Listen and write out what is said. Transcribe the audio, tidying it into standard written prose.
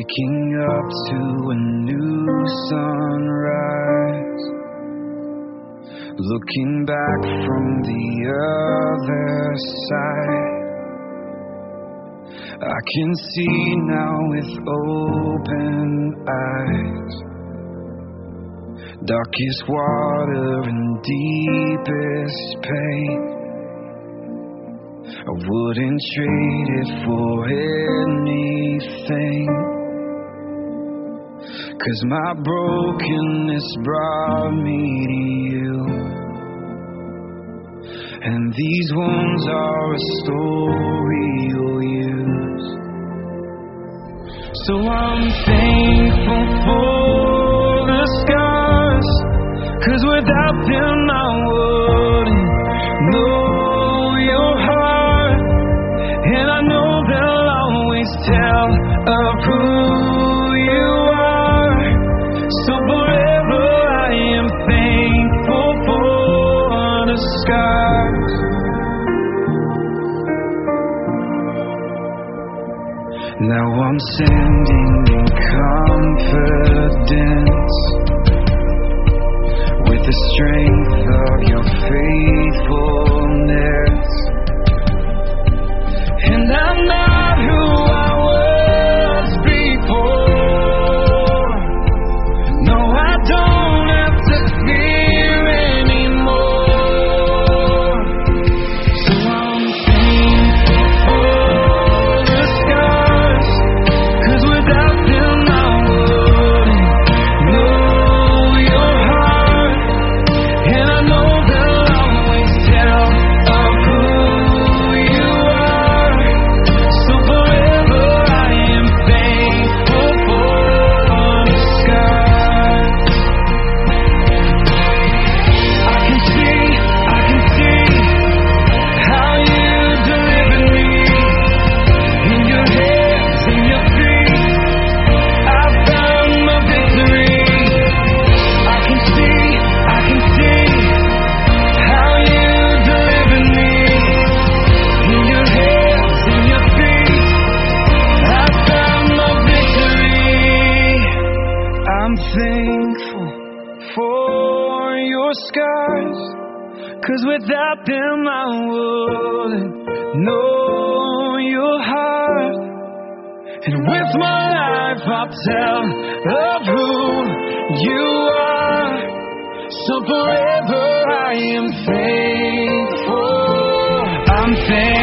Waking up to a new sunrise, looking back from the other side. I can see now with open eyes, darkest water and deepest pain. I wouldn't trade it for anything, 'cause my brokenness brought me to you, and these wounds are a story you'll use. So I'm thankful for the scars, 'cause without them I wouldn't know your heart, and I know they'll always tell of who you are. So forever I am thankful for the scars. Now I'm standing in confidence, with the strength of your faithfulness, and I'm not who I was before. No, I don't have to fear anymore. So I'm thankful for the scars, 'cause without them I wouldn't know your heart, and I know they'll always tell of who you are. So forever I am thankful for the scars. I can see how you delivered me. In your hands, in your feet, I found my victory. I can see how you delivered me. In your hands, in your feet, I found my victory. I'm thankful for your scars, 'cause without them I wouldn't know your heart. And with my life I'll tell of who you are. So forever I am thankful. I'm thankful.